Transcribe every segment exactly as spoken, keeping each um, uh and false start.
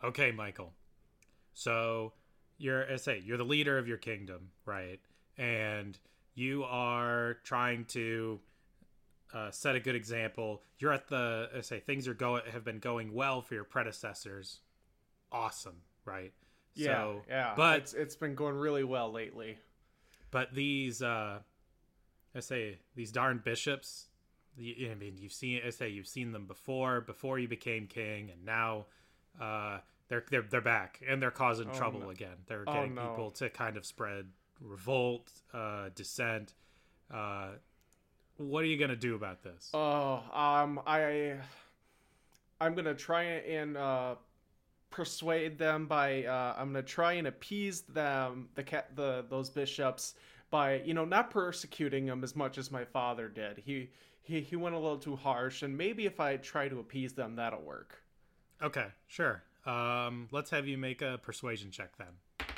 Okay, Michael. So you're, I say, you're the leader of your kingdom, right? And you are trying to uh, set a good example. You're at the, I say, things are going have been going well for your predecessors. Awesome, right? Yeah, So, yeah. but It's it's been going really well lately. but these, uh, I say, these darn bishops. The, I mean, you've seen, I say, you've seen them before, before you became king, and now uh, they're they're they're back and they're causing Oh trouble no. again. They're Oh getting no. people to kind of spread revolt, uh, dissent. Uh, what are you gonna do about this? Oh, um I I'm going to try and uh persuade them by uh I'm going to try and appease them the cat the those bishops by, you know, not persecuting them as much as my father did. He he he went a little too harsh, and maybe if I try to appease them that'll work. Okay, sure. Um, let's have you make a persuasion check then.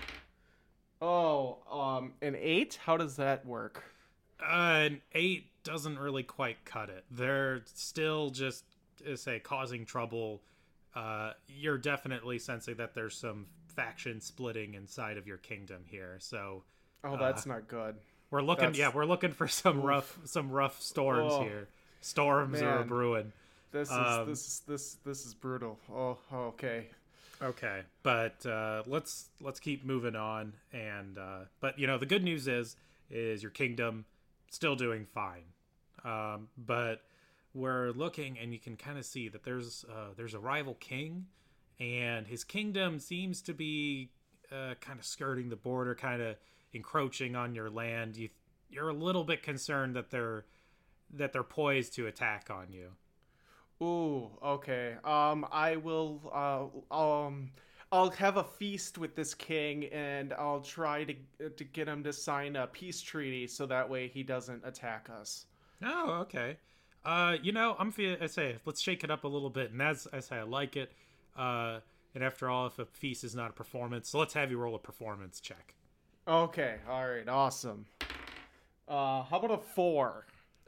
Oh, um an eight? How does that work? Uh, an eight doesn't really quite cut it. They're still just, uh, say, causing trouble. Uh, you're definitely sensing that there's some faction splitting inside of your kingdom here. So Oh, uh, that's not good. we're looking, yeah, That's we're looking for some oof. rough, some rough storms Oh, here. Storms are man. brewing. This is Um, this is this this is brutal. Oh, okay. okay, but uh, let's let's keep moving on. And uh, but you know, the good news is is your kingdom still doing fine. Um, but we're looking, and you can kind of see that there's uh, there's a rival king, and his kingdom seems to be uh, kind of skirting the border, kind of encroaching on your land. You you're a little bit concerned that they're that they're poised to attack on you. Ooh, okay. Um, I will. Uh, um, I'll have a feast with this king, and I'll try to to get him to sign a peace treaty, so that way he doesn't attack us. Oh, okay. Uh, you know, I'm feel I say let's shake it up a little bit, and as I say, I like it. Uh, and after all, if a feast is not a performance, so let's have you roll a performance check. Okay. All right. Awesome. Uh, how about a four?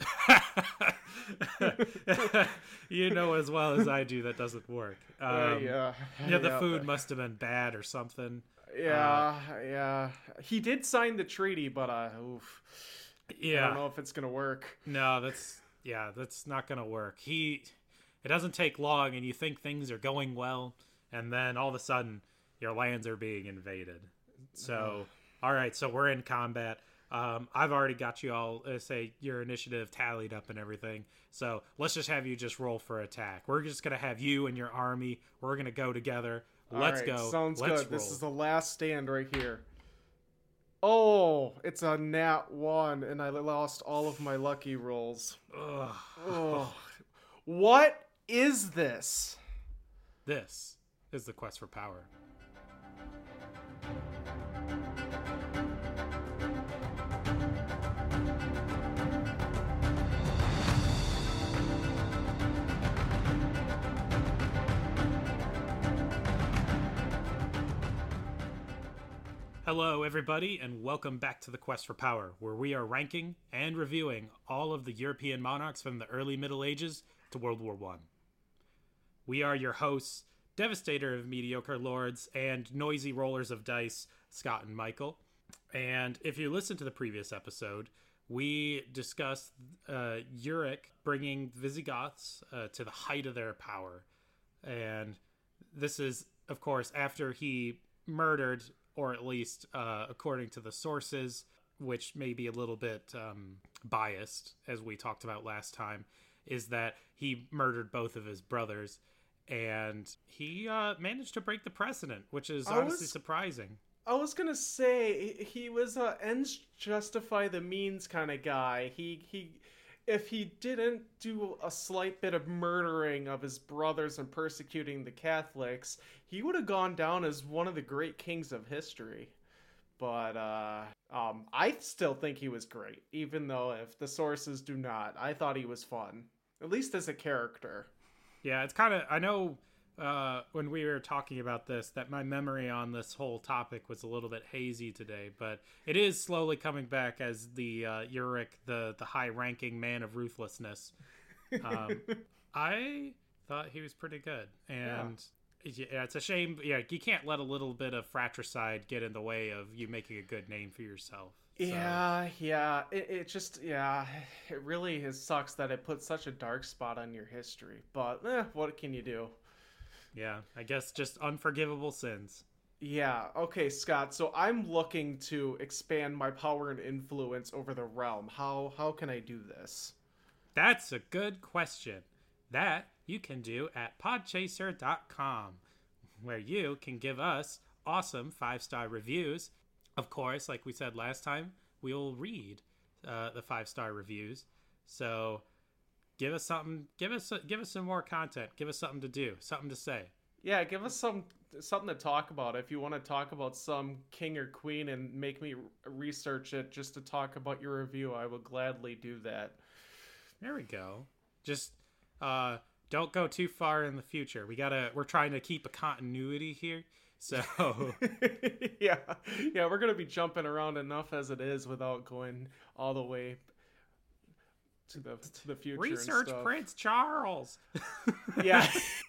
You know as well as I do that doesn't work. Uh, Um, yeah. yeah, the Yeah. food must have been bad or something. Uh, Yeah. Yeah. He did sign the treaty, but uh, oof. I don't yeah, know if it's gonna work. no, that's yeah, that's not gonna work. He, it doesn't take long, and you think things are going well, and then all of a sudden your lands are being invaded. So, all right, so we're in combat. Um, I've already got you all, uh, say, your initiative tallied up and everything. So let's just have you just roll for attack. We're just going to have you and your army. We're going to go together. Let's All right, go. sounds Let's good. roll. This is the last stand right here. Oh, it's a nat one, and I lost all of my lucky rolls. Ugh. Oh, what is this? This is the quest for power. Hello, everybody, and welcome back to the Quest for Power, where we are ranking and reviewing all of the European monarchs from the early Middle Ages to World War One. We are your hosts, Devastator of Mediocre Lords and Noisy Rollers of Dice, Scott and Michael. And if you listened to the previous episode, we discussed uh, Uric bringing Visigoths uh, to the height of their power. And this is, of course, after he murdered, or at least uh, according to the sources, which may be a little bit um, biased, as we talked about last time, is that he murdered both of his brothers, and he uh, managed to break the precedent, which is I honestly was- surprising. I was gonna say he- he was a ends justify the means kind of guy. He he, if he didn't do a slight bit of murdering of his brothers and persecuting the Catholics, he would have gone down as one of the great kings of history. But uh, um, I still think he was great, even though if the sources do not. I thought he was fun, at least as a character. Yeah, it's kind of, I know uh, when we were talking about this that my memory on this whole topic was a little bit hazy today, but it is slowly coming back as the uh, Uric, the, the high-ranking man of ruthlessness. Um, I thought he was pretty good, and Yeah, it's a shame. Yeah, you can't let a little bit of fratricide get in the way of you making a good name for yourself. So. Yeah, yeah. It, it just, yeah, it really is, sucks that it puts such a dark spot on your history. But eh, what can you do? Yeah, I guess just unforgivable sins. Yeah, okay, Scott. So I'm looking to expand my power and influence over the realm. How how can I do this? That's a good question. That you can do at podchaser dot com, where you can give us awesome five-star reviews. Of course, like we said last time, we'll read uh, the five-star reviews. So give us something, give us give us some more content, give us something to do, something to say. Yeah, give us some something to talk about. If you want to talk about some king or queen and make me research it just to talk about your review, I will gladly do that. There we go. Just uh, don't go too far in the future. We gotta. We're trying to keep a continuity here. So yeah, yeah, we're gonna be jumping around enough as it is without going all the way to the to the future. Research and stuff. Prince Charles. Yeah.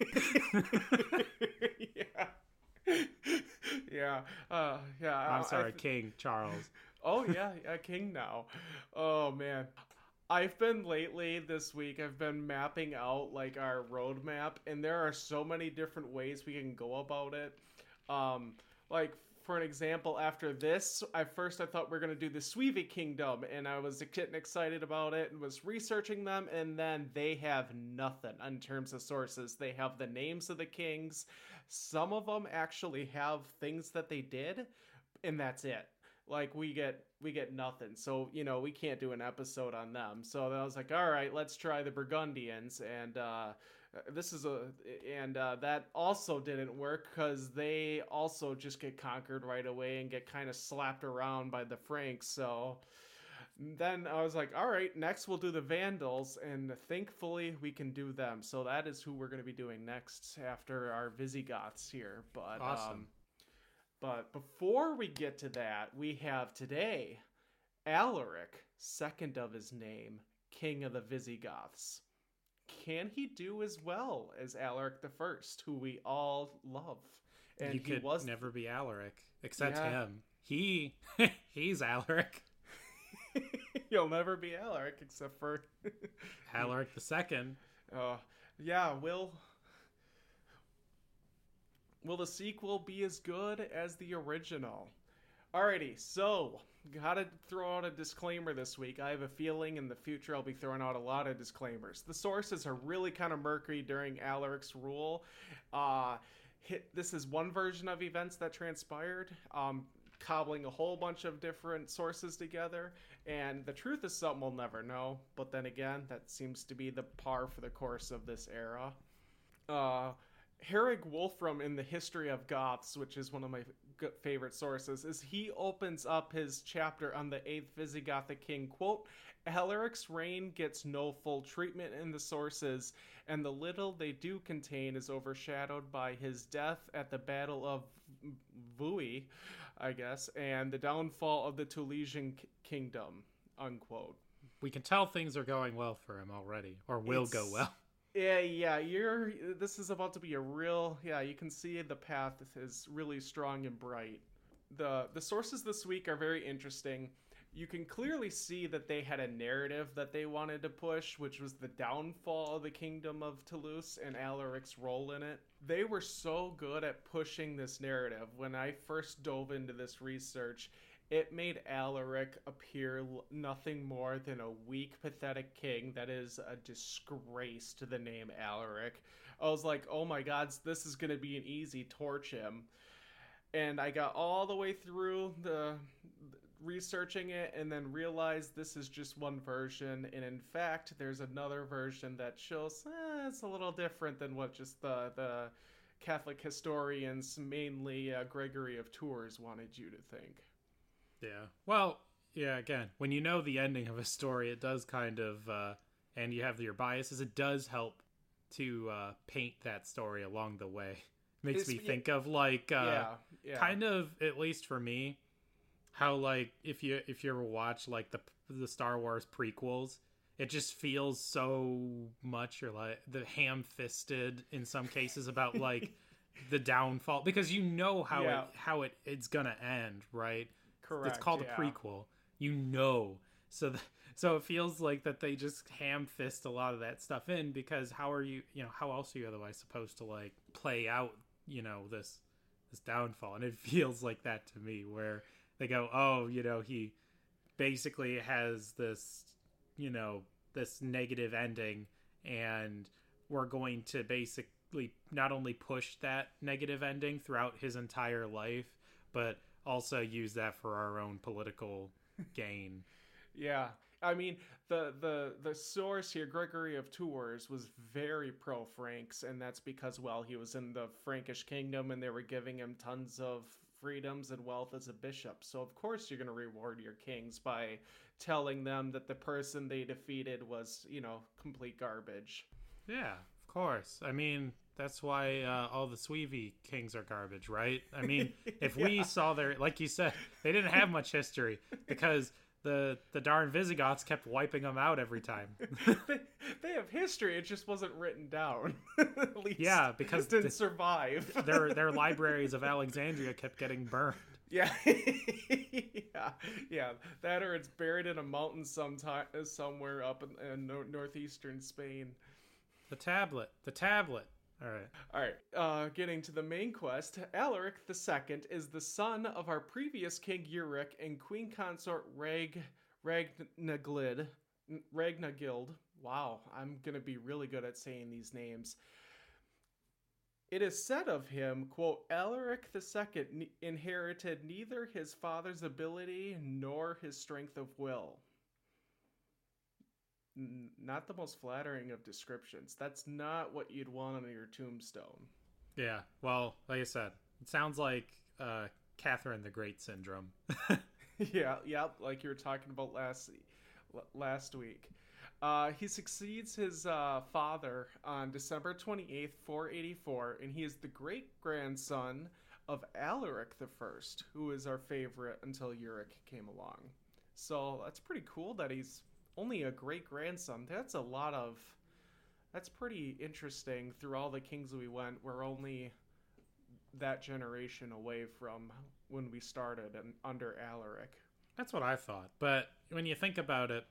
yeah. Yeah. Uh, yeah. I'm sorry, th- King Charles. Oh yeah, yeah, king now. Oh man. I've been lately this week, I've been mapping out like our roadmap, and there are so many different ways we can go about it. Um, like for an example, after this, I first I thought we are gonna do the Suevi Kingdom, and I was getting excited about it and was researching them, and then they have nothing in terms of sources. They have the names of the kings. Some of them actually have things that they did, and that's it. Like we get we get nothing, so you know we can't do an episode on them. So then I was like, all right, let's try the Burgundians, and uh, this is a and uh, that also didn't work because they also just get conquered right away and get kind of slapped around by the Franks. So then I was like, all right, next we'll do the Vandals, and thankfully we can do them. So that is who we're going to be doing next after our Visigoths here. But Awesome. Um, But before we get to that, we have today Alaric, second of his name, King of the Visigoths. Can he do as well as Alaric the First, who we all love? And he could was never be Alaric, except Yeah. him. He, he's Alaric. He'll never be Alaric except for Alaric the Second. Uh, yeah, will will the sequel be as good as the original? Alrighty, so gotta throw out a disclaimer this week. I have a feeling in the future I'll be throwing out a lot of disclaimers. The sources are really kind of murky during Alaric's rule. Uh, hit, this is one version of events that transpired, um, cobbling a whole bunch of different sources together, and the truth is something we'll never know. But then again, that seems to be the par for the course of this era. Uh, Herrig Wolfram in the History of Goths, which is one of my g- favorite sources, is he opens up his chapter on the eighth Visigothic king, quote, Alaric's reign gets no full treatment in the sources, and the little they do contain is overshadowed by his death at the Battle of Vui, I guess, and the downfall of the Tulesian k- kingdom, unquote. We can tell things are going well for him already, or will It's- go well. Yeah, yeah, you're. This is about to be a real. Yeah, you can see the path is really strong and bright. the The sources this week are very interesting. You can clearly see that they had a narrative that they wanted to push, which was the downfall of the kingdom of Toulouse and Alaric's role in it. They were so good at pushing this narrative. When I first dove into this research, it made Alaric appear l- nothing more than a weak, pathetic king that is a disgrace to the name Alaric. I was like, oh my god, this is going to be an easy torch him. And I got all the way through the researching it and then realized this is just one version. And in fact, there's another version that shows eh, it's a little different than what just the, the Catholic historians, mainly uh, Gregory of Tours, wanted you to think. Yeah. Well, yeah, again, when you know the ending of a story, it does kind of, uh, and you have your biases, it does help to uh, paint that story along the way. Makes It's- me yeah, think of, like, uh, yeah, yeah. kind of, at least for me, how, like, if you if you ever watch, like, the the Star Wars prequels, it just feels so much, or like, the ham-fisted in some cases about, like, the downfall, because you know how Yeah. it how it it's gonna end, right? Correct. It's called yeah. a prequel. You know, so the, so it feels like that they just ham fist a lot of that stuff in, because how are you you know how else are you otherwise supposed to like play out you know this this downfall? And it feels like that to me, where they go, oh, you know he basically has this you know this negative ending, and we're going to basically not only push that negative ending throughout his entire life, but also use that for our own political gain. Yeah. I mean, the, the the source here, Gregory of Tours, was very pro-Franks, and that's because, well, he was in the Frankish kingdom, and they were giving him tons of freedoms and wealth as a bishop. So, of course, you're going to reward your kings by telling them that the person they defeated was, you know, complete garbage. Yeah, of course. I mean, that's why uh, all the Suevi kings are garbage, right? I mean, if we Yeah. saw their, like you said, they didn't have much history, because the the darn Visigoths kept wiping them out every time. they, they have history, it just wasn't written down. At least Yeah, because it didn't the- survive. their their libraries of Alexandria kept getting burned. Yeah, yeah, yeah. That, or it's buried in a mountain sometime somewhere up in, in nor- northeastern Spain. The tablet, the tablet. All right. All right, uh, getting to the main quest. Alaric the Second is the son of our previous king Uric and queen consort Rag Ragnaglid. Ragnagild. Wow, I'm gonna be really good at saying these names. It is said of him, quote, Alaric the Second ne- inherited neither his father's ability nor his strength of will. N- not the most flattering of descriptions. That's not what you'd want on your tombstone. Yeah. Well, like I said, it sounds like uh, Catherine the Great syndrome. yeah, yeah, like you were talking about last last week. Uh, he succeeds his uh, father on December twenty-eighth, four eighty-four, and he is the great-grandson of Alaric the First, who is our favorite until Uric came along. So that's pretty cool that he's only a great-grandson. That's a lot of... That's pretty interesting. Through all the kings we went, we're only that generation away from when we started and under Alaric. That's what I thought. But when you think about it,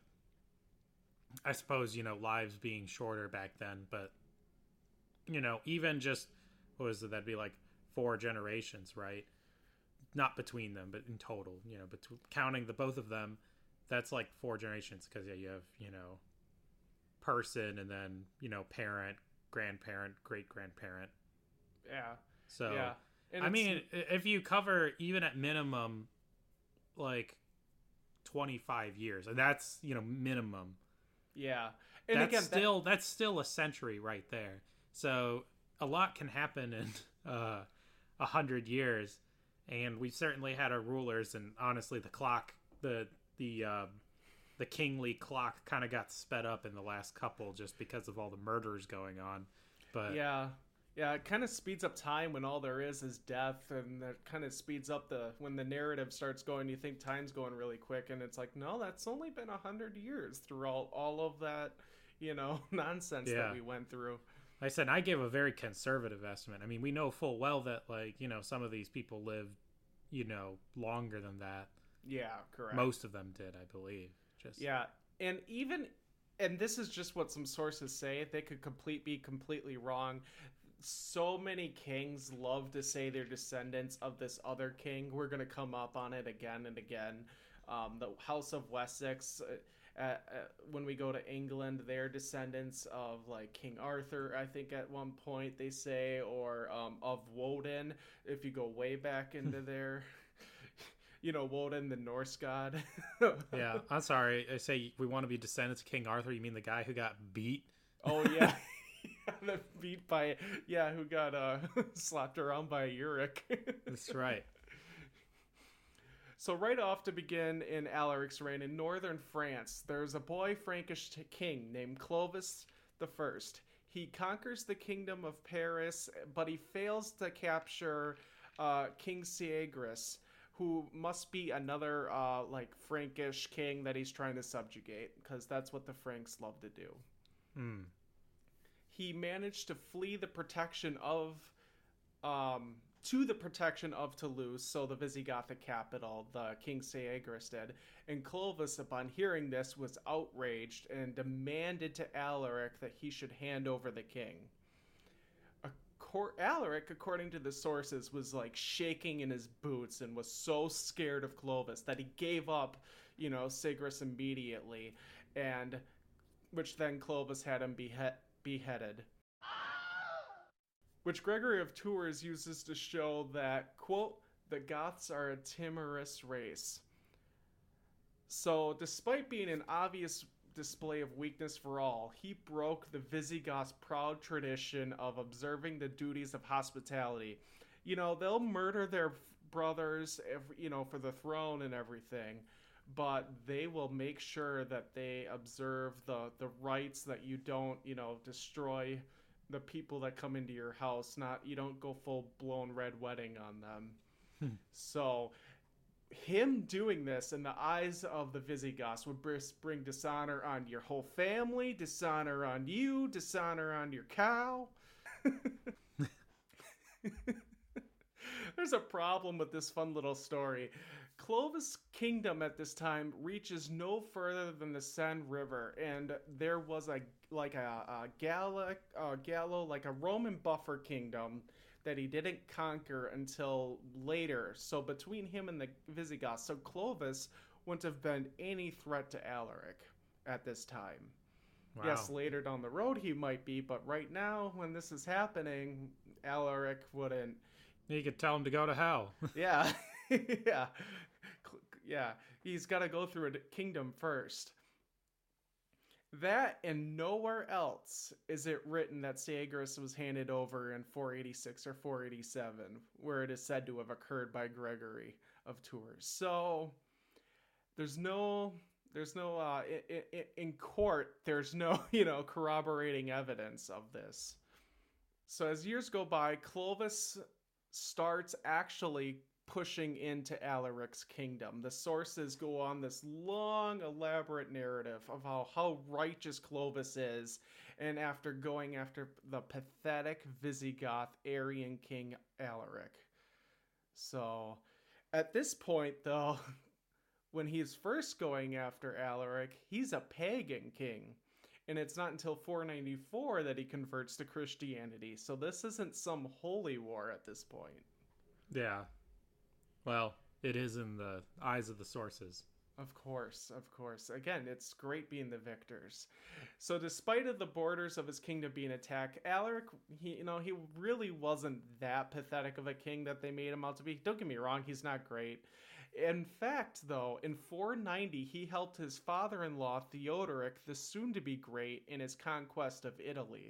I suppose, you know, lives being shorter back then, but, you know, even just, what was it, that'd be like four generations, right? Not between them, but in total, you know, between, counting the both of them, that's like four generations, because, yeah, you have, you know, person, and then, you know, parent, grandparent, great-grandparent. Yeah. So, yeah. And I it's- mean, if you cover, even at minimum, like, twenty-five years, and that's, you know, minimum. Yeah. And That's again, still that's still a century right there. So a lot can happen in uh, a hundred years, and we've certainly had our rulers. And honestly, the clock, the the uh, the kingly clock, kind of got sped up in the last couple, just because of all the murders going on. But that, yeah. Yeah, it kind of speeds up time when all there is is death, and that kind of speeds up the when the narrative starts going. You think time's going really quick, and it's like, no, that's only been a hundred years through all all of that, you know, nonsense Yeah. that we went through. like I said, I gave a very conservative estimate. I mean, we know full well that, like, you know, some of these people lived, you know, longer than that. Yeah, correct. Most of them did, I believe. Just Yeah, and even, and this is just what some sources say. They could complete be completely wrong. So many kings love to say they're descendants of this other king. We're going to come up on it again and again. Um, the House of Wessex, uh, uh, when we go to England, they're descendants of like King Arthur, I think at one point they say, or um, of Woden, if you go way back into there. You know, Woden, the Norse god. Yeah, I'm sorry. I say we want to be descendants of King Arthur. You mean the guy who got beat? Oh, yeah. The beat by, yeah, who got uh, slapped around by Uric. That's right. So right off to begin in Alaric's reign in northern France, there's a boy Frankish t- king named Clovis the First. He conquers the kingdom of Paris, but he fails to capture uh, King Siegris, who must be another uh, like Frankish king that he's trying to subjugate, because that's what the Franks love to do. Hmm. He managed to flee the protection of um, to the protection of Toulouse, so the Visigothic capital, the King Seagrus did. And Clovis, upon hearing this, was outraged and demanded to Alaric that he should hand over the king. Alaric, according to the sources, was like shaking in his boots and was so scared of Clovis that he gave up, you know, Seagrus immediately, and which then Clovis had him behe- beheaded. Which Gregory of Tours uses to show that, quote, the Goths are a timorous race. So, despite being an obvious display of weakness for all, he broke the Visigoths' proud tradition of observing the duties of hospitality. You know, they'll murder their brothers, you know, for the throne and everything, but they will make sure that they observe the, the rights, that you don't, you know, destroy the people that come into your house. Not, you don't go full-blown red wedding on them. So him doing this in the eyes of the Visigoths would bring dishonor on your whole family, dishonor on you, dishonor on your cow. There's a problem with this fun little story. Clovis' kingdom at this time reaches no further than the Seine River, and there was a like a, a Gallic, uh, Gallo, like a Roman buffer kingdom that he didn't conquer until later. So between him and the Visigoths, so Clovis wouldn't have been any threat to Alaric at this time. Wow. Yes, later down the road he might be, but right now, when this is happening, Alaric wouldn't. You could tell him to go to hell. Yeah, yeah, yeah. He's got to go through a kingdom first. That and nowhere else is it written that Seagrus was handed over in four eighty-six or four eighty-seven, where it is said to have occurred by Gregory of Tours. So there's no, there's no uh, in, in court. There's no, you know, corroborating evidence of this. So as years go by, Clovis starts actually pushing into Alaric's kingdom. The sources go on this long, elaborate narrative of how, how righteous Clovis is, and after going after the pathetic Visigoth Arian king Alaric. So, at this point, though, when he's first going after Alaric, he's a pagan king. And it's not until four ninety-four that he converts to Christianity. So this isn't some holy war at this point. Yeah. Well, it is in the eyes of the sources. Of course, of course. Again, it's great being the victors. So despite of the borders of his kingdom being attacked, Alaric, he, you know, he really wasn't that pathetic of a king that they made him out to be. Don't get me wrong, he's not great. In fact, though, in four ninety, he helped his father-in-law, Theodoric, the soon-to-be great, in his conquest of Italy.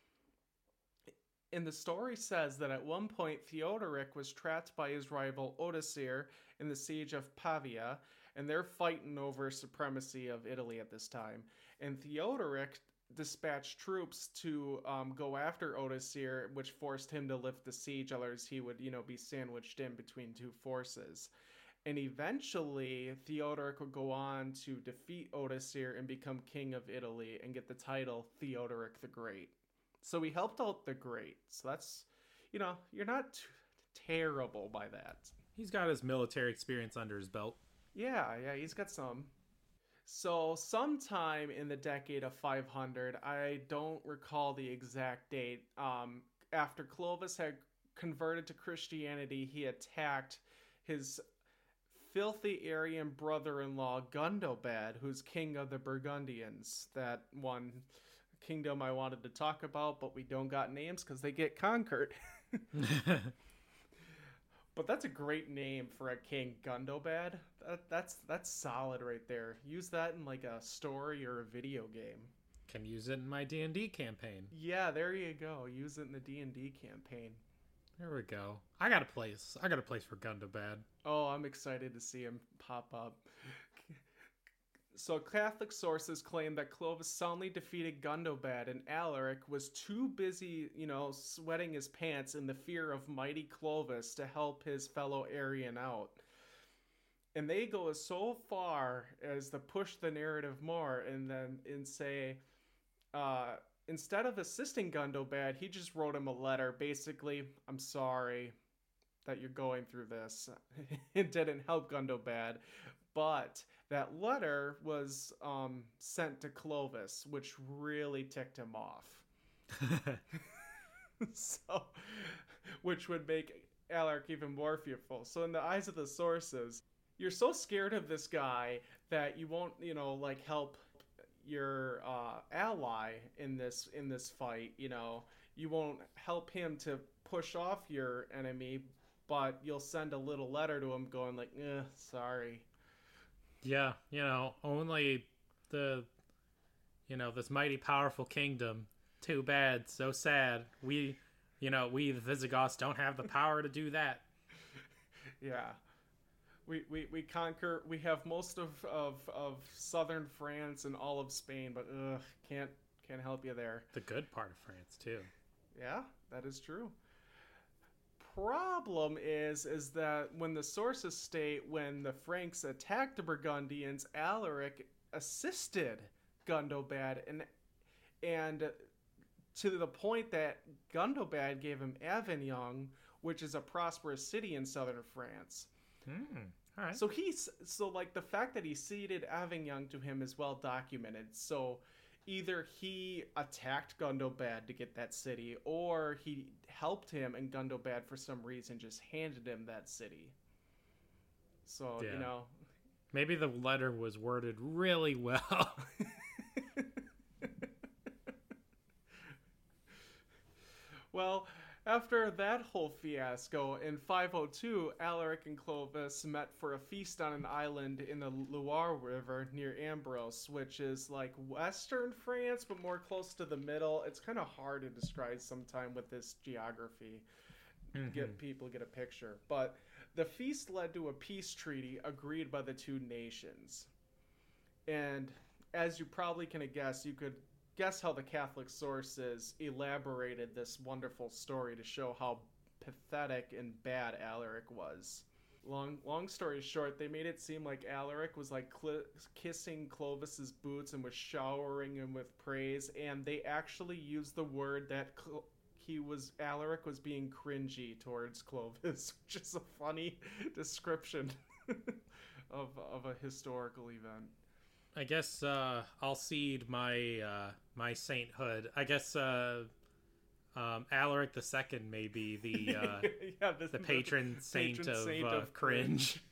And the story says that at one point, Theodoric was trapped by his rival Odoacer in the siege of Pavia, and they're fighting over supremacy of Italy at this time. And Theodoric dispatched troops to um, go after Odoacer, which forced him to lift the siege, otherwise he would, you know, be sandwiched in between two forces. And eventually, Theodoric would go on to defeat Odoacer and become king of Italy and get the title Theodoric the Great. So he helped out the great. So that's, you know, you're not t- terrible by that. He's got his military experience under his belt. Yeah, yeah, he's got some. So sometime in the decade of five hundred, I don't recall the exact date, um, after Clovis had converted to Christianity, he attacked his filthy Arian brother-in-law Gundobad, who's king of the Burgundians. That one kingdom I wanted to talk about, but we don't got names because they get conquered. But that's a great name for a king, Gundobad. That, that's that's solid right there. Use that in like a story or a video game. Can use it in my D and D campaign. Yeah, there you go. Use it in the D and D campaign. There we go. I got a place. I got a place for Gundobad. Oh, I'm excited to see him pop up. So Catholic sources claim that Clovis soundly defeated Gundobad, and Alaric was too busy, you know, sweating his pants in the fear of mighty Clovis to help his fellow Arian out. And they go so far as to push the narrative more and then and say, uh, instead of assisting Gundobad, he just wrote him a letter. Basically, I'm sorry that you're going through this. It didn't help Gundobad. But that letter was um, sent to Clovis, which really ticked him off. So, which would make Alaric even more fearful. So in the eyes of the sources, you're so scared of this guy that you won't, you know, like help your uh, ally in this in this fight. You know, you won't help him to push off your enemy, but you'll send a little letter to him going like, eh, sorry. Yeah, you know, only the, you know, this mighty powerful kingdom. Too bad, so sad. We, you know, we the Visigoths don't have the power to do that. Yeah. We, we, we conquer, we have most of, of, of southern France and all of Spain, but ugh, can't, can't help you there. The good part of France, too. Yeah, that is true. Problem is, is that when the sources state when the Franks attacked the Burgundians, Alaric assisted Gundobad, and and to the point that Gundobad gave him Avignon, which is a prosperous city in southern France. Hmm. All right. So he's so like the fact that he ceded Avignon to him is well documented. So either he attacked Gundobad to get that city, or he helped him, and Gundobad for some reason just handed him that city. So yeah. You know, maybe the letter was worded really well. Well, after that whole fiasco, in five oh two, Alaric and Clovis met for a feast on an island in the Loire River near Ambros, which is like western France, but more close to the middle. It's kind of hard to describe sometime with this geography. Mm-hmm. Get people get a picture. But the feast led to a peace treaty agreed by the two nations. And as you probably can guess, you could guess how the Catholic sources elaborated this wonderful story to show how pathetic and bad Alaric was. Long long story short, they made it seem like Alaric was like cl- kissing Clovis's boots and was showering him with praise, and they actually used the word that Cl- he was Alaric was being cringy towards Clovis, which is a funny description of of a historical event. I guess uh, I'll cede my uh, my sainthood. I guess uh, um, Alaric the Second may be the uh, yeah, the, the patron the saint, patron of, saint uh, of cringe.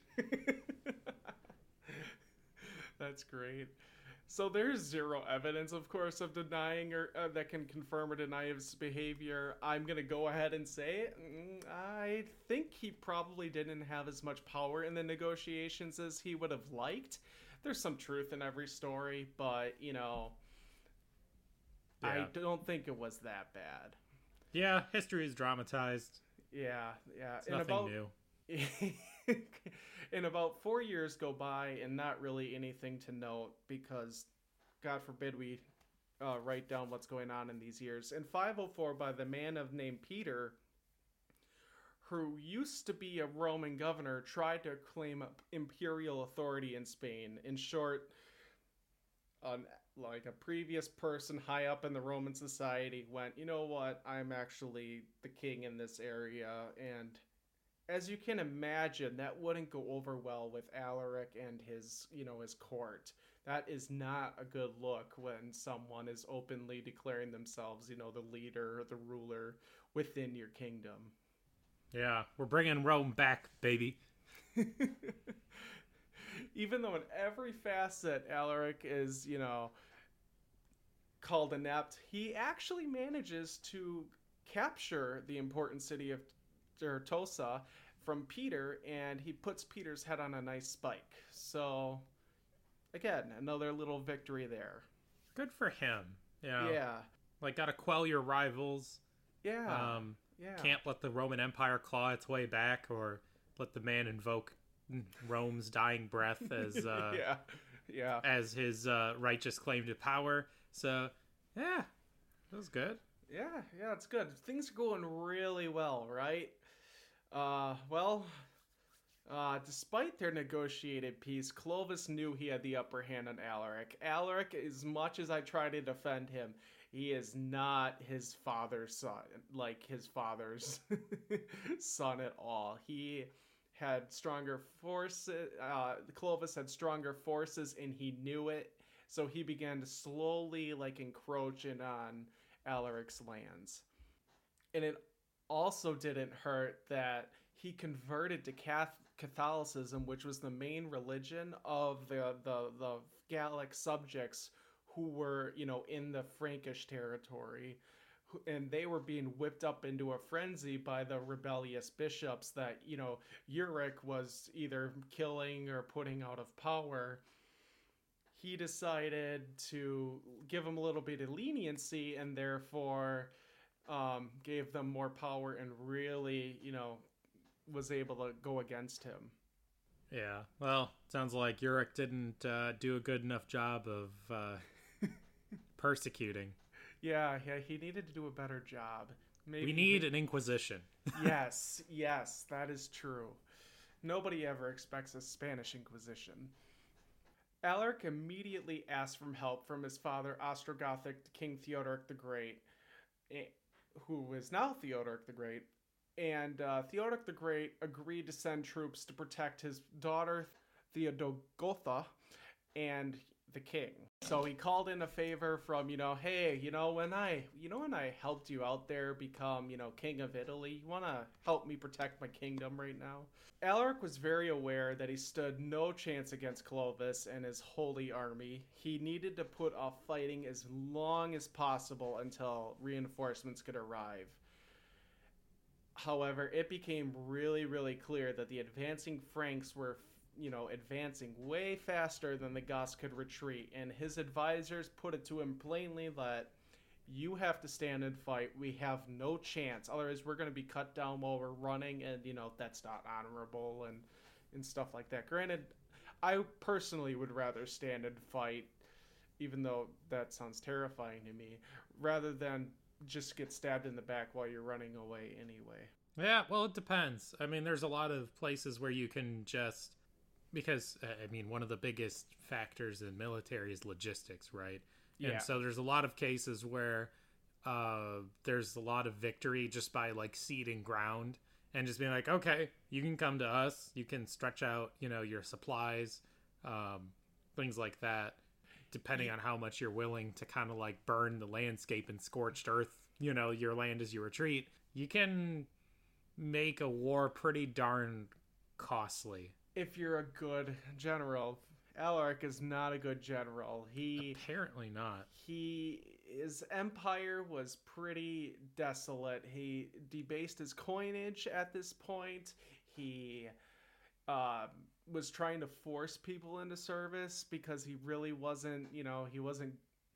That's great. So there's zero evidence, of course, of denying or uh, that can confirm or deny his behavior. I'm gonna go ahead and say mm, I think he probably didn't have as much power in the negotiations as he would have liked. There's some truth in every story, but, you know, yeah. I don't think it was that bad. Yeah, history is dramatized. Yeah, yeah. It's in nothing about, new. And about four years go by and not really anything to note because, God forbid, we uh, write down what's going on in these years. In five oh four, by the man of name Peter, who used to be a Roman governor, tried to claim imperial authority in Spain. In short, um, like a previous person high up in the Roman society went, you know what, I'm actually the king in this area. And as you can imagine, that wouldn't go over well with Alaric and his, you know, his court. That is not a good look when someone is openly declaring themselves, you know, the leader or the ruler within your kingdom. Yeah, we're bringing Rome back, baby. Even though in every facet Alaric is, you know, called inept, he actually manages to capture the important city of Tortosa from Peter, and he puts Peter's head on a nice spike. So, again, another little victory there. Good for him. You know, yeah. Like, gotta quell your rivals. Yeah. Um, yeah. Can't let the Roman Empire claw its way back, or let the man invoke Rome's dying breath as uh, yeah, yeah, as his uh, righteous claim to power. So, yeah, that was good. Yeah, yeah, it's good. Things are going really well, right? Uh, well, uh, despite their negotiated peace, Clovis knew he had the upper hand on Alaric. Alaric, as much as I try to defend him, He is not his father's son, like his father's son at all. He had stronger forces. Uh, Clovis had stronger forces, and he knew it. So he began to slowly like encroach in on Alaric's lands. And it also didn't hurt that he converted to Catholicism, which was the main religion of the the the Gallic subjects who were, you know, in the Frankish territory, and they were being whipped up into a frenzy by the rebellious bishops that, you know, Euric was either killing or putting out of power. He decided to give them a little bit of leniency, and therefore um, gave them more power, and really, you know, was able to go against him. Yeah, well, sounds like Euric didn't uh, do a good enough job of uh, persecuting. Yeah, yeah, he needed to do a better job. Maybe we need an inquisition. Yes, yes, that is true. Nobody ever expects a Spanish Inquisition. Alaric immediately asked for help from his father, Ostrogothic King Theodoric the Great, who is now Theodoric the Great. And uh, Theodoric the Great agreed to send troops to protect his daughter, Theodogotha, and the king. So he called in a favor from, you know, hey, you know, when I, you know, when I helped you out there become, you know, king of Italy, you want to help me protect my kingdom right now? Alaric was very aware that he stood no chance against Clovis and his holy army. He needed to put off fighting as long as possible until reinforcements could arrive. However, it became really, really clear that the advancing Franks were, you know, advancing way faster than the Goths could retreat, and his advisors put it to him plainly that you have to stand and fight. We have no chance. Otherwise, we're going to be cut down while we're running, and, you know, that's not honorable and, and stuff like that. Granted, I personally would rather stand and fight, even though that sounds terrifying to me, rather than just get stabbed in the back while you're running away anyway. Yeah, well, it depends. I mean, there's a lot of places where you can just... Because, I mean, one of the biggest factors in military is logistics, right? Yeah. And so there's a lot of cases where uh, there's a lot of victory just by, like, ceding ground and just being like, okay, you can come to us. You can stretch out, you know, your supplies, um, things like that, depending yeah. on how much you're willing to kind of, like, burn the landscape and scorched earth, you know, your land as you retreat. You can make a war pretty darn costly. If you're a good general. Alaric is not a good general. He apparently not. He his empire was pretty desolate. He debased his coinage at this point. He uh, was trying to force people into service because he really wasn't, you know, he wasn't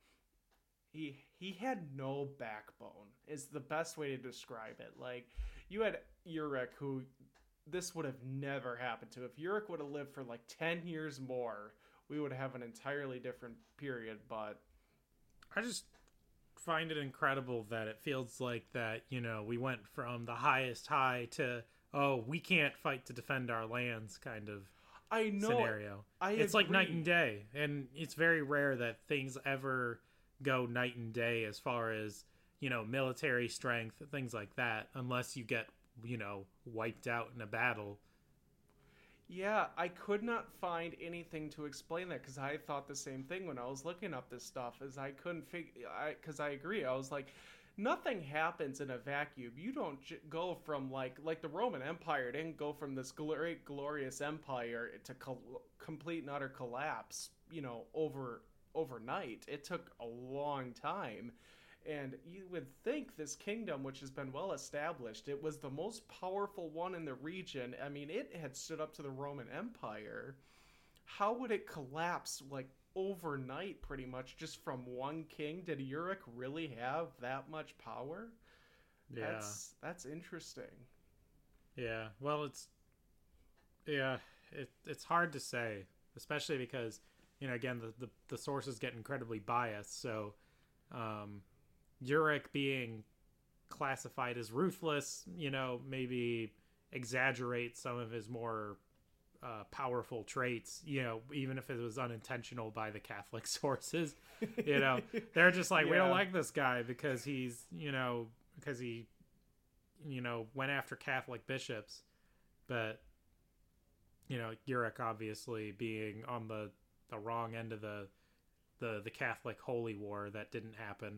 he he had no backbone is the best way to describe it. Like, you had Euric, who this would have never happened to. If Euric would have lived for like ten years more, we would have an entirely different period. But I just find it incredible that it feels like that, you know, we went from the highest high to, oh, we can't fight to defend our lands kind of I know, scenario. I it's agree. Like night and day. And it's very rare that things ever go night and day as far as, you know, military strength, things like that, unless you get, you know, wiped out in a battle. Yeah, I could not find anything to explain that, because I thought the same thing when I was looking up this stuff, is I couldn't figure, I because I agree, I was like, nothing happens in a vacuum. You don't j- go from, like, like the Roman Empire didn't go from this great, glorious empire to col- complete and utter collapse, you know, over overnight. It took a long time. And you would think this kingdom, which has been well established, it was the most powerful one in the region. I mean, it had stood up to the Roman Empire. How would it collapse, like, overnight, pretty much, just from one king? Did Euric really have that much power? Yeah. That's, that's interesting. Yeah, well, it's... Yeah, it, it's hard to say, especially because, you know, again, the, the, the sources get incredibly biased, so... Um, Euric being classified as ruthless, you know, maybe exaggerate some of his more uh, powerful traits, you know, even if it was unintentional by the Catholic sources. You know, they're just like, yeah. we don't like this guy because he's, you know, because he, you know, went after Catholic bishops. But, you know, Uruk obviously being on the, the wrong end of the, the, the Catholic holy war, that didn't happen.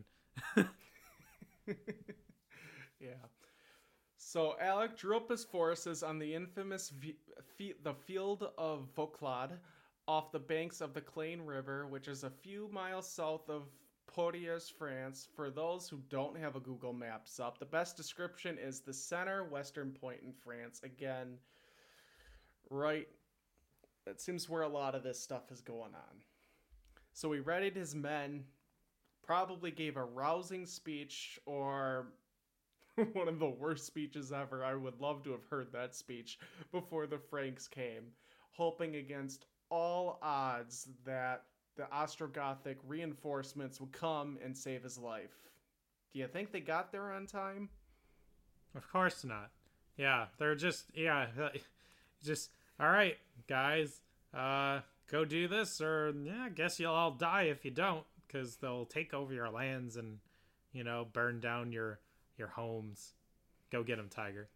Yeah. So Alaric drew up his forces on the infamous v- f- the field of Vauclade off the banks of the Clain River, which is a few miles south of Poitiers, France. For those who don't have a Google Maps up, the best description is the center western point in France. Again, right, it seems where a lot of this stuff is going on. So he readied his men, probably gave a rousing speech, or one of the worst speeches ever. I would love to have heard that speech before the Franks came, hoping against all odds that the Ostrogothic reinforcements would come and save his life. Do you think they got there on time? Of course not. Yeah, they're just, yeah, just, all right, guys, uh, go do this, or yeah, I guess you'll all die if you don't, because they'll take over your lands and, you know, burn down your your homes. Go get him, Tiger.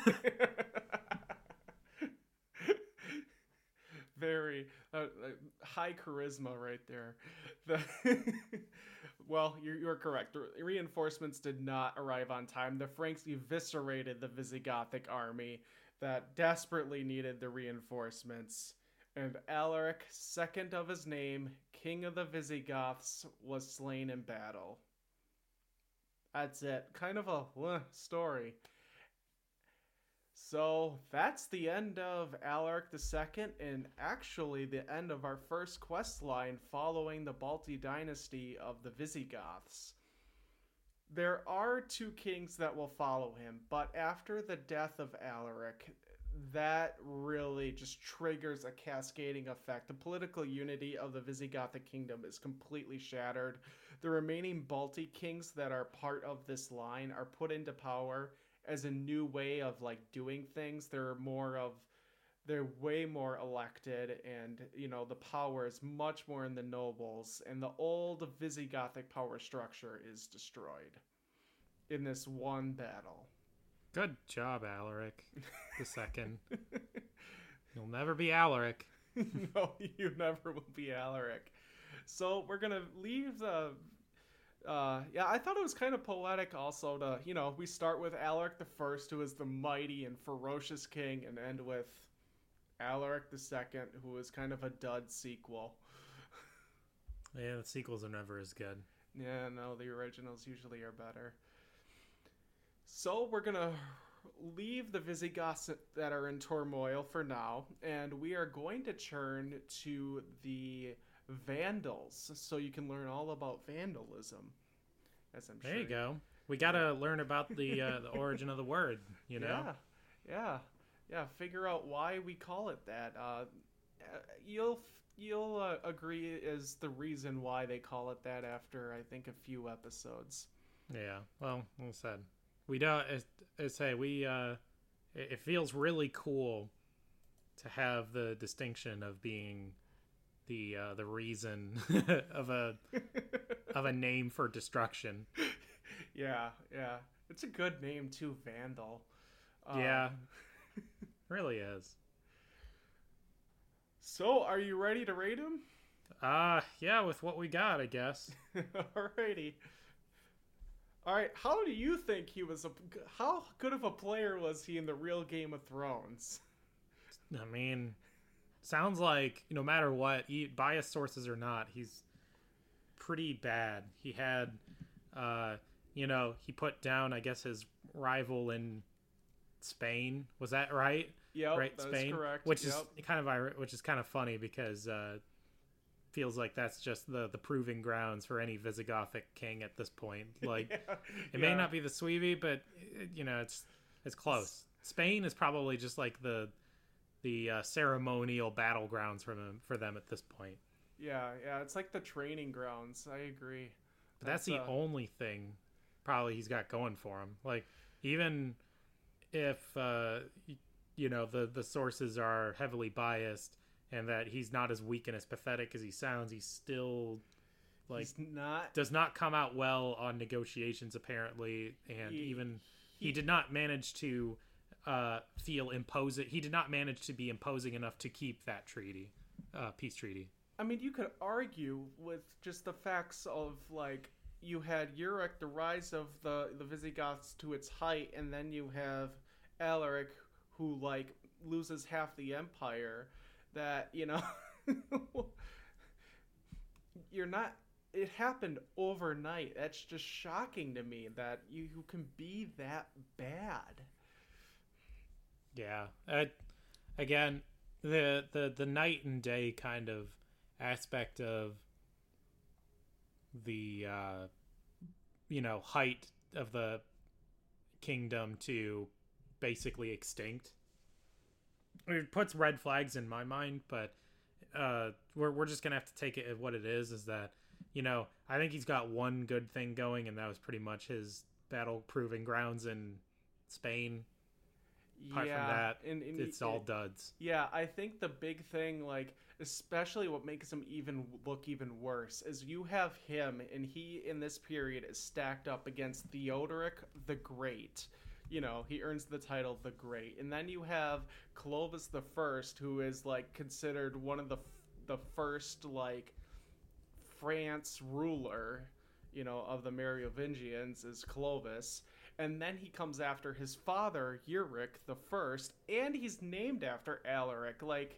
Very uh, uh, high charisma right there. The well, you're, you're correct. The reinforcements did not arrive on time. The Franks eviscerated the Visigothic army that desperately needed the reinforcements. And Alaric, second of his name, king of the Visigoths, was slain in battle. That's it. Kind of a uh, story. So that's the end of Alaric the Second, and actually the end of our first quest line following the Balti dynasty of the Visigoths. There are two kings that will follow him, but after the death of Alaric, that really just triggers a cascading effect. The political unity of the Visigothic kingdom is completely shattered. The remaining Balti kings that are part of this line are put into power as a new way of like doing things. They're more of, they're way more elected, and you know, the power is much more in the nobles, and the old Visigothic power structure is destroyed in this one battle. Good job, Alaric the Second. You'll never be Alaric. No, you never will be Alaric. So we're gonna leave the. Uh, yeah, I thought it was kind of poetic also to, you know, we start with Alaric the First, who is the mighty and ferocious king, and end with Alaric the Second, who is kind of a dud sequel. Yeah, the sequels are never as good. Yeah, no, the originals usually are better. So we're gonna leave the Visigoths that are in turmoil for now, and we are going to turn to the Vandals, so you can learn all about vandalism. As I'm there sure you go. We gotta learn about the uh, the origin of the word. You know. Yeah, yeah, yeah. Figure out why we call it that. Uh, you'll you'll uh, agree is the reason why they call it that after I think a few episodes. Yeah. Well, well said. We don't. I say we. Uh, it feels really cool to have the distinction of being the uh, the reason of a of a name for destruction. Yeah, yeah. It's a good name too, Vandal. Um, yeah, really is. So, are you ready to rate him? Uh, yeah, with what we got, I guess. Alrighty. All right, how do you think he was a how good of a player was he in the real Game of Thrones? I mean, sounds like no matter what, he, biased sources or not, he's pretty bad. He had, uh, you know, he put down, I guess, his rival in Spain. Was that right? Yeah, right, that's Spain, correct. Which yep. is kind of which is kind of funny because uh, feels like that's just the the proving grounds for any Visigothic king at this point. Like, yeah, it yeah. may not be the Suevi, but it, you know, it's it's close. Spain is probably just like the the uh, ceremonial battlegrounds for them for them at this point. Yeah, yeah, it's like the training grounds. I agree. But that's, that's the uh... only thing probably he's got going for him. Like, even if uh, you know, the the sources are heavily biased, and that he's not as weak and as pathetic as he sounds. He's still like He's not. does not come out well on negotiations apparently, and He- even he- he did not manage to uh, feel imposing. He did not manage to be imposing enough to keep that treaty, uh, peace treaty. I mean, you could argue with just the facts of like you had Uruk, the rise of the the Visigoths to its height, and then you have Alaric, who like loses half the empire. That you know, you're not. It happened overnight. That's just shocking to me that you, you can be that bad. Yeah. Uh, again, the the the night and day kind of aspect of the uh, you know height of the kingdom to basically extinct. It puts red flags in my mind, but uh, we're we're just gonna have to take it as what it is. Is that you know I think he's got one good thing going, and that was pretty much his battle proving grounds in Spain. Apart yeah, from that, and, and it's it- all duds. Yeah, I think the big thing, like, especially what makes him even look even worse, is you have him, and he, in this period, is stacked up against Theodoric the Great. You know, he earns the title the Great. And then you have Clovis the First, who is, like, considered one of the, the first, like, France ruler, you know, of the Merovingians, is Clovis. And then he comes after his father, Uruk the First, and he's named after Alaric. Like,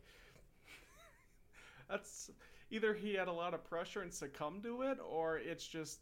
that's either he had a lot of pressure and succumbed to it, or it's just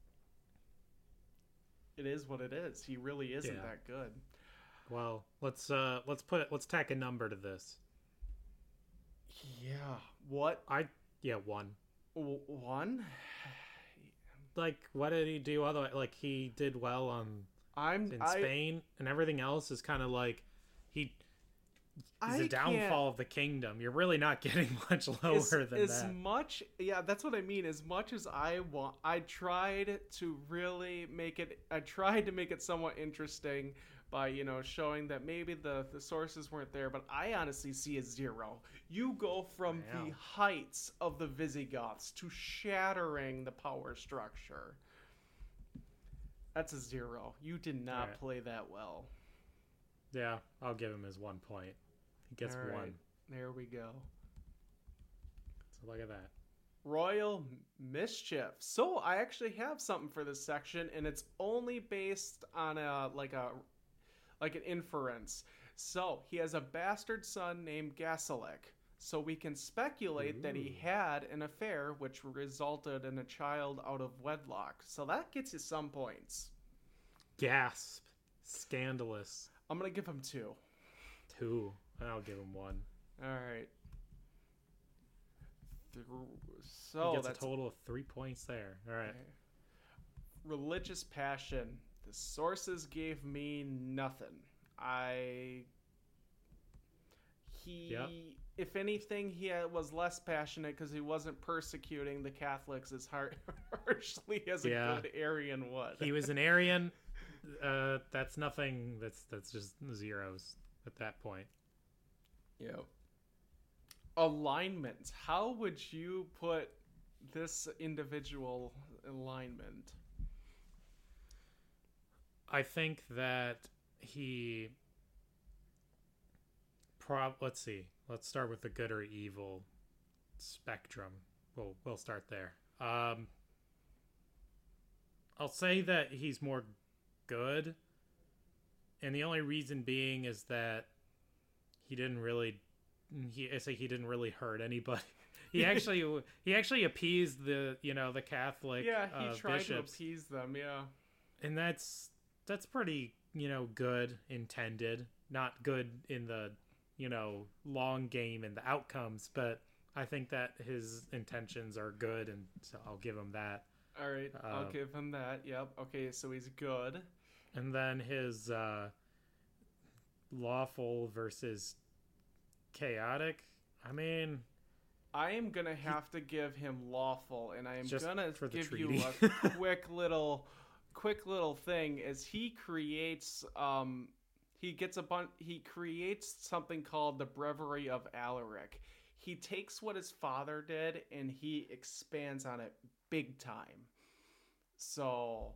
it is what it is. He really isn't Yeah. that good. Well, let's uh let's put it let's tack a number to this. Yeah. What? I yeah, one. W- one? Like what did he do otherwise? Like he did well on I'm in I, Spain, and everything else is kind of like he he's I a downfall of the kingdom. You're really not getting much lower as, than as that. much yeah that's what I mean. As much as I want, I tried to really make it I tried to make it somewhat interesting by you know showing that maybe the the sources weren't there, but I honestly see a zero. You go from Wow. the heights of the Visigoths to shattering the power structure. That's a zero. You did not Alright. play that well. Yeah, I'll give him his one point. He gets All right. one. There we go. So look at that. Royal Mischief. So I actually have something for this section, and it's only based on a like a like an inference. So he has a bastard son named Gasalek. So we can speculate that he Ooh. had an affair which resulted in a child out of wedlock. So that gets you some points. Gasp. Scandalous. I'm gonna give him two. Two. I'll give him one. All right. Th- He So gets a that's total of three points there. All right. Okay. Religious passion. The sources gave me nothing. I. He. Yep. If anything, he had- was less passionate because he wasn't persecuting the Catholics as har- harshly as a Yeah. good Arian would. He was an Aryan. Uh, that's nothing. That's that's just zeros at that point. Yep. Alignment. How would you put this individual alignment? I think that he. Prob. Let's see. Let's start with the good or evil spectrum. We'll we'll start there. Um. I'll say that he's more good, and the only reason being is that he didn't really. He I say he didn't really hurt anybody. He actually he actually appeased the you know the Catholic Yeah, he uh, tried bishops. to appease them. Yeah. And that's that's pretty you know good intended, not good in the you know long game and the outcomes, but I think that his intentions are good, and so I'll give him that. All right, I'll Uh, give him that. Yep. Okay, so he's good. And then his uh lawful versus chaotic, I mean, I am gonna have to give him lawful, and I am Just gonna for the give you treaty. a quick little, quick little thing. As he creates, um, he gets a bunch. He creates something called the Breviary of Alaric. He takes what his father did and he expands on it big time. So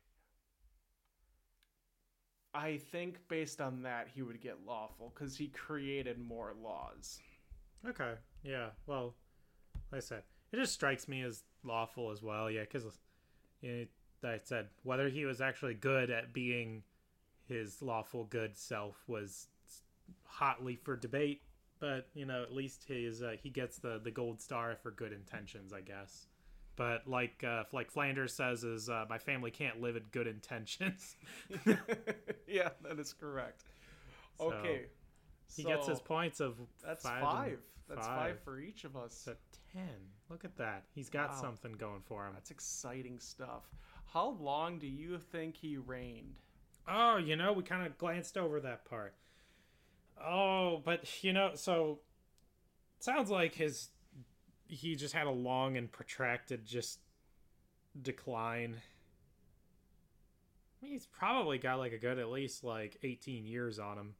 I think based on that, he would get lawful because he created more laws. Okay. Yeah. Well, like I said, it just strikes me as lawful as well. Yeah, because you know, like I said, whether he was actually good at being his lawful good self was hotly for debate. But you know, at least his uh, he gets the the gold star for good intentions, I guess. But like uh, like Flanders says, is uh, my family can't live in good intentions. Yeah, that is correct. So, Okay, he so gets his points of that's five. five. That's five. five for each of us. So ten. Look at that. He's got Wow. something going for him. That's exciting stuff. How long do you think he reigned? Oh, you know, we kind of glanced over that part. Oh, but you know, so it sounds like his he just had a long and protracted just decline. I mean, he's probably got like a good at least like eighteen years on him.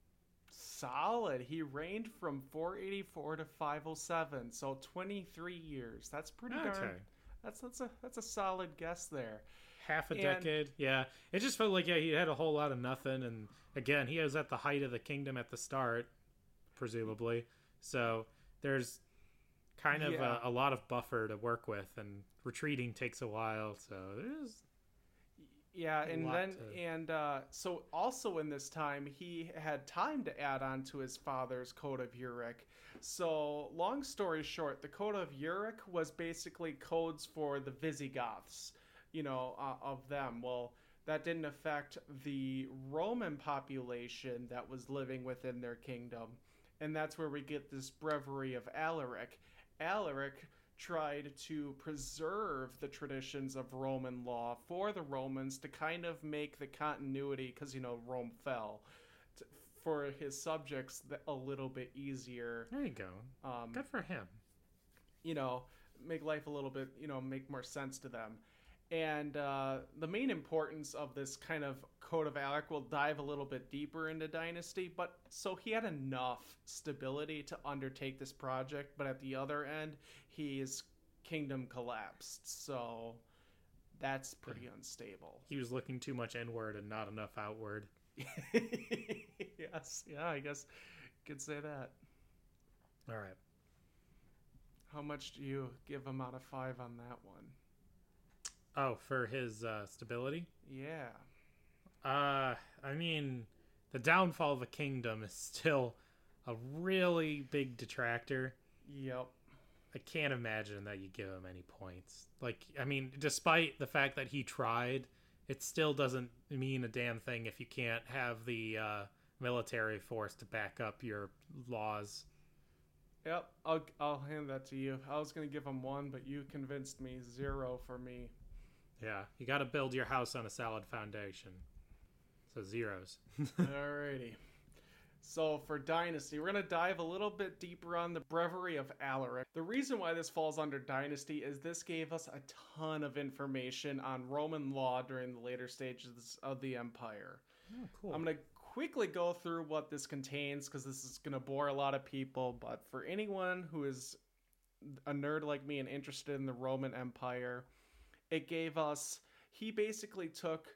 Solid. He reigned from four eighty-four to five oh seven, so twenty-three years. That's pretty darn. Okay. That's that's a that's a solid guess there. Half a And- decade. Yeah. It just felt like yeah, he had a whole lot of nothing, and again, he was at the height of the kingdom at the start, presumably. So there's kind of Yeah. a, a lot of buffer to work with, and retreating takes a while. So there's Yeah, A and lot then to- and uh, so also in this time he had time to add on to his father's Code of Uruk. So long story short, the Code of Uruk was basically codes for the Visigoths, you know, uh, of them. Well, that didn't affect the Roman population that was living within their kingdom, and that's where we get this Breviary of Alaric. Alaric tried to preserve the traditions of Roman law for the Romans to kind of make the continuity, because, you know, Rome fell, to, for his subjects th- a little bit easier. there you go. Um, Good for him. you know, make life a little bit, you know, make more sense to them. And uh, the main importance of this kind of Code of Alaric will dive a little bit deeper into Dynasty, but so he had enough stability to undertake this project, but at the other end, his kingdom collapsed, so that's pretty unstable. He was looking too much inward and not enough outward. Yes, yeah, I guess you could say that. All right. How much do you give him out of five on that one? Oh, for his uh, stability? Yeah. Uh, I mean, the downfall of a kingdom is still a really big detractor. Yep. I can't imagine that you give him any points. Like, I mean, despite the fact that he tried, it still doesn't mean a damn thing if you can't have the uh, military force to back up your laws. Yep, I'll I'll hand that to you. I was gonna give him one, but you convinced me. Zero for me. Yeah, you got to build your house on a solid foundation. So zeros. Alrighty. So for Dynasty, we're gonna dive a little bit deeper on the Breviary of Alaric. The reason why this falls under Dynasty is this gave us a ton of information on Roman law during the later stages of the Empire. Oh, cool. I'm going to quickly go through what this contains because this is going to bore a lot of people. But for anyone who is a nerd like me and interested in the Roman Empire, it gave us, he basically took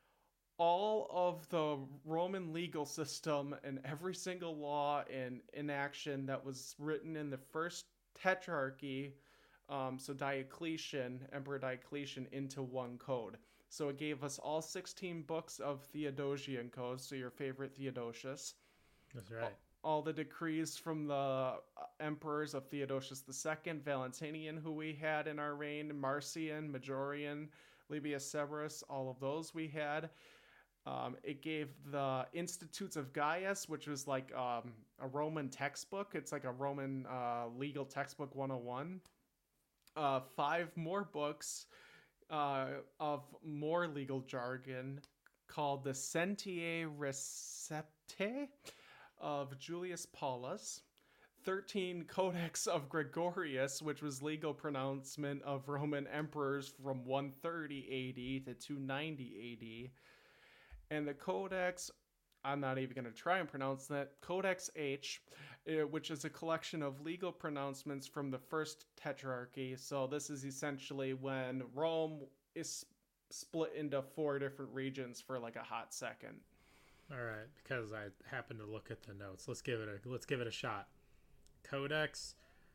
all of the Roman legal system and every single law in, in action that was written in the first tetrarchy, um, so Diocletian, Emperor Diocletian, into one code. So it gave us all sixteen books of Theodosian codes, so your favorite Theodosius. That's right. All the decrees from the uh, emperors of Theodosius the Second, Valentinian, who we had in our reign, Marcian, Majorian, Livius Severus, all of those we had. Um, it gave the Institutes of Gaius, which was like um, a Roman textbook. It's like a Roman uh, legal textbook one oh one. Uh, five more books uh, of more legal jargon called the Sentiae Receptae of Julius Paulus. thirteen Codex of Gregorius, which was legal pronouncement of Roman emperors from one thirty A D to two ninety A D. And the Codex I'm not even going to try and pronounce that, Codex H, uh, which is a collection of legal pronouncements from the first tetrarchy. So this is essentially when Rome is split into four different regions for like a hot second. All right, because I happened to look at the notes. Let's give it a let's give it a shot. Codex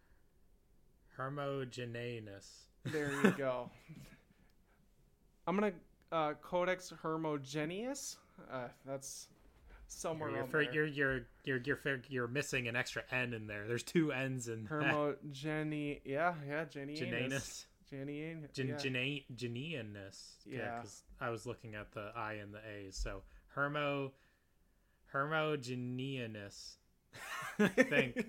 Hermogeneus. There you go. I'm gonna uh, Codex Hermogeneus. Uh, that's somewhere You're, around you're, there. you're you're you're you're you're missing an extra N in there. There's two N's in Hermogene. Yeah, yeah, Genianus. Genanus. Genian. Gen, yeah. Gena- Genianus. Yeah. Because I was looking at the I and the A's. So Hermo Hermogeneus. I think.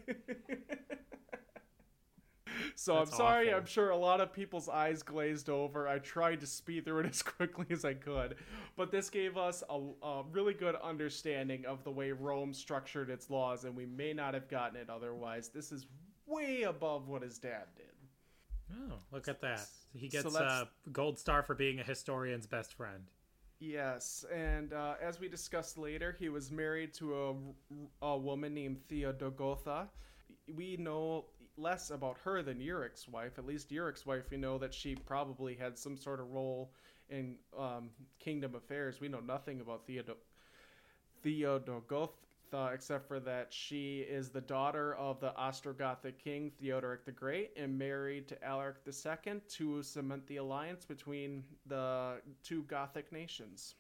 So That's I'm sorry, awful. I'm sure a lot of people's eyes glazed over. I tried to speed through it as quickly as I could, but this gave us a, a really good understanding of the way Rome structured its laws, and we may not have gotten it otherwise. This is way above what his dad did. Oh, look at that. He So gets that's- a gold star for being a historian's best friend. Yes, and uh, as we discussed later, he was married to a, a woman named Theodogotha. We know less about her than Uric's wife. At least Uric's wife, we know that she probably had some sort of role in um, kingdom affairs. We know nothing about Theodo- Theodogotha except for that she is the daughter of the Ostrogothic king Theodoric the Great and married to Alaric the Second to cement the alliance between the two Gothic nations.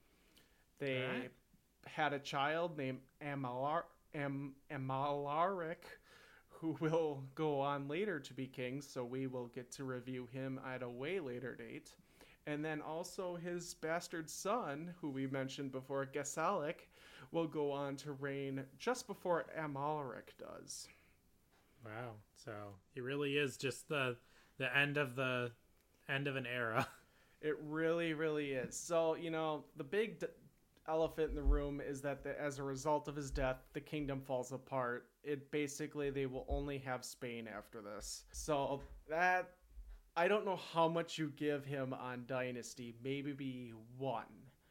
They Alright. had a child named Amalar- Am- Amalaric, who will go on later to be king, so we will get to review him at a way later date. And then also his bastard son, who we mentioned before, Gesalic, will go on to reign just before Amalric does. Wow. So he really is just the the end of the end of an era. It really, really is. So, you know, the big d- elephant in the room is that the, as a result of his death, the kingdom falls apart. It basically, they will only have Spain after this. So that, I don't know how much you give him on Dynasty. Maybe be one.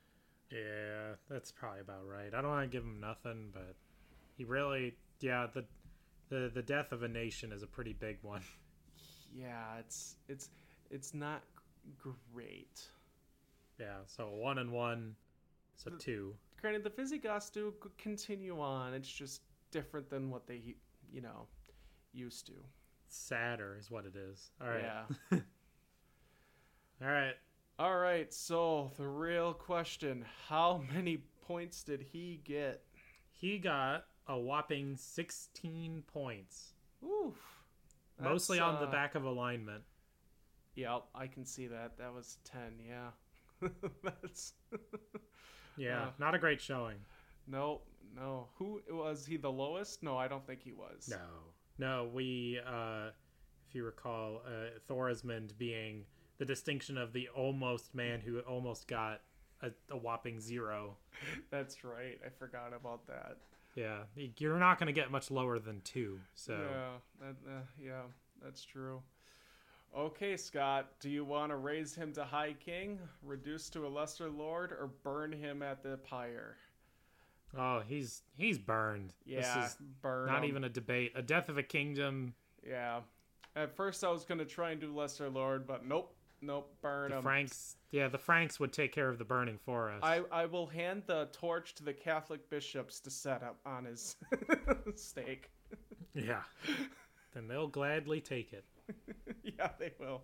Yeah, that's probably about right. I don't want to give him nothing, but he really, yeah, the the the death of a nation is a pretty big one. Yeah, it's it's it's not great. Yeah, so one and one, so two. Granted, the Visigoths do c- continue on. It's just different than what they, you know, used to. Sadder is what it is. All right. Yeah. All right. All right, so the real question, how many points did he get? He got a whopping sixteen points, Oof. mostly That's, on the uh, back of alignment. Yeah, I can see that. That was ten, yeah. That's Yeah, uh, not a great showing. No, no. Who was he the lowest? No, I don't think he was. No. No, we, uh, if you recall, uh, Thorismond being the distinction of the almost man who almost got a, a whopping zero. That's right. I forgot about that. Yeah, you're not going to get much lower than two. So Yeah, that, uh, yeah, that's true. Okay, Scott, do you want to raise him to High King, reduce to a Lesser Lord, or burn him at the pyre? oh, he's he's burned. Yeah, This is burn not him. even a debate. A death of a kingdom. Yeah. At first I was going to try and do Lesser Lord, but nope. Nope, burn The him. Franks, yeah, the Franks would take care of the burning for us. I, I will hand the torch to the Catholic bishops to set up on his stake. Yeah, then they'll gladly take it. Yeah, they will.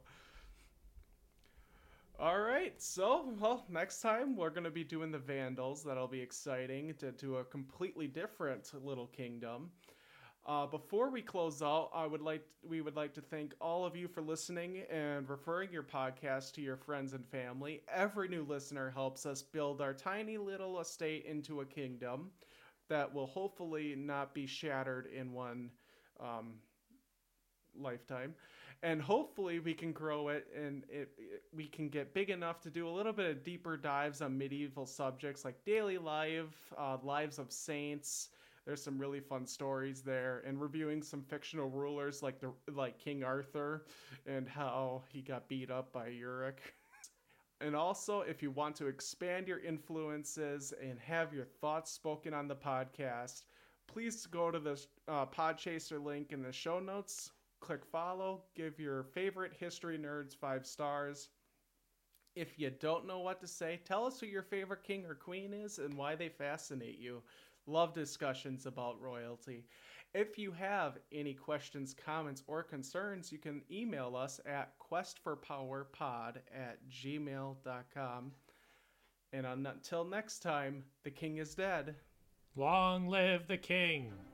All right, so, well, next time we're going to be doing the Vandals. That'll be exciting to do a completely different little kingdom. Uh, before we close out, I would like we would like to thank all of you for listening and referring your podcast to your friends and family. Every new listener helps us build our tiny little estate into a kingdom that will hopefully not be shattered in one um, lifetime. And hopefully we can grow it and it, it we can get big enough to do a little bit of deeper dives on medieval subjects like daily life, uh, lives of saints. There's some really fun stories there, and reviewing some fictional rulers like the like King Arthur and how he got beat up by Uric. And also, if you want to expand your influences and have your thoughts spoken on the podcast, please go to the uh, Podchaser link in the show notes, click follow, give your favorite history nerds five stars. If you don't know what to say, tell us who your favorite king or queen is and why they fascinate you. Love discussions about royalty. If you have any questions, comments, or concerns, you can email us at questforpowerpod at gmail dot com. And until next time, the king is dead. Long live the king!